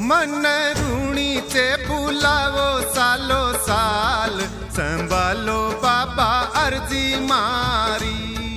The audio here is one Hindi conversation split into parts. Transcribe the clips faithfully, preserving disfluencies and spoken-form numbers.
मन ऋणी चे बुलावो सालो साल, संभालो बाबा अर्जी मारी।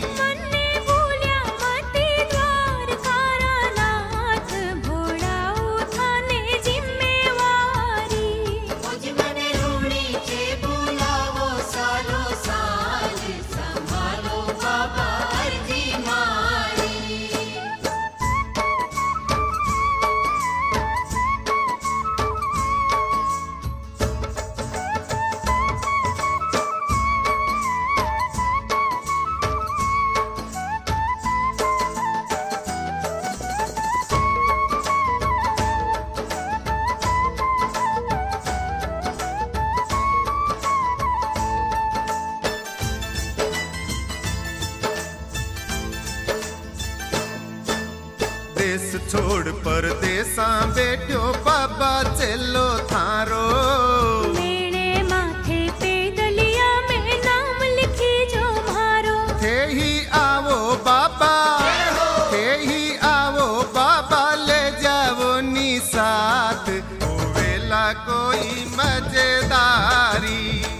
देश छोड़ परदेसा बेट्यो बाबा चलो थारो। मेरे माथे पे दलिया में नाम लिखी जो मारो। थे ही आवो बाबा, थे ही आवो बाबा, ले जाओ नी साथ, ओ वेला कोई मजेदारी।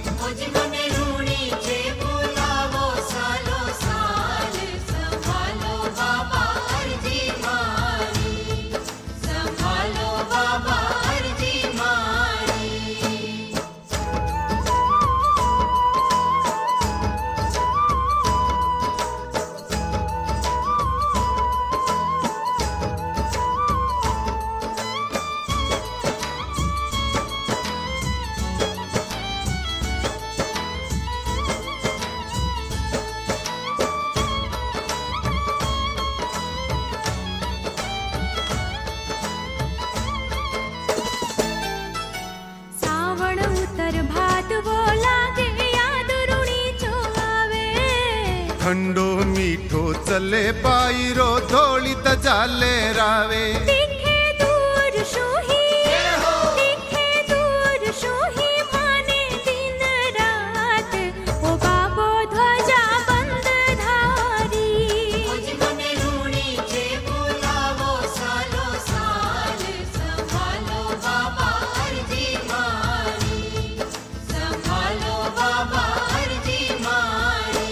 ठंडो मीठो चले पायरो धोली त जाले रावे। दिखे दूर शोही, दिखे दूर शोही, माने दिन रात, ओ बाबो ध्वजा बंद धारी। मने रूणी जे बुलावो सालो साल, संभालो बाबा अर्जी मारी, संभालो बाबा अर्जी मारी।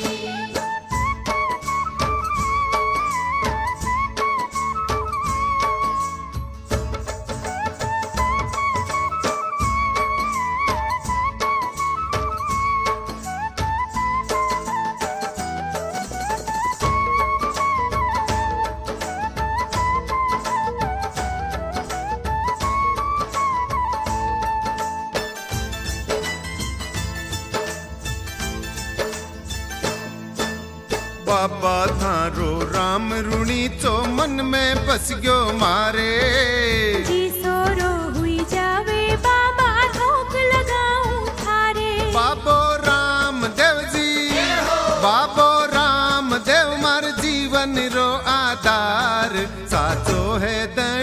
बाबा थारो राम ऋणी चो मन में बस गयो मारे। जी सोरो हुई जावे बाबा ठोक लगाऊं थारे। बाबो राम देव जी, बाबो राम देव मार जीवन रो आधार, साचो है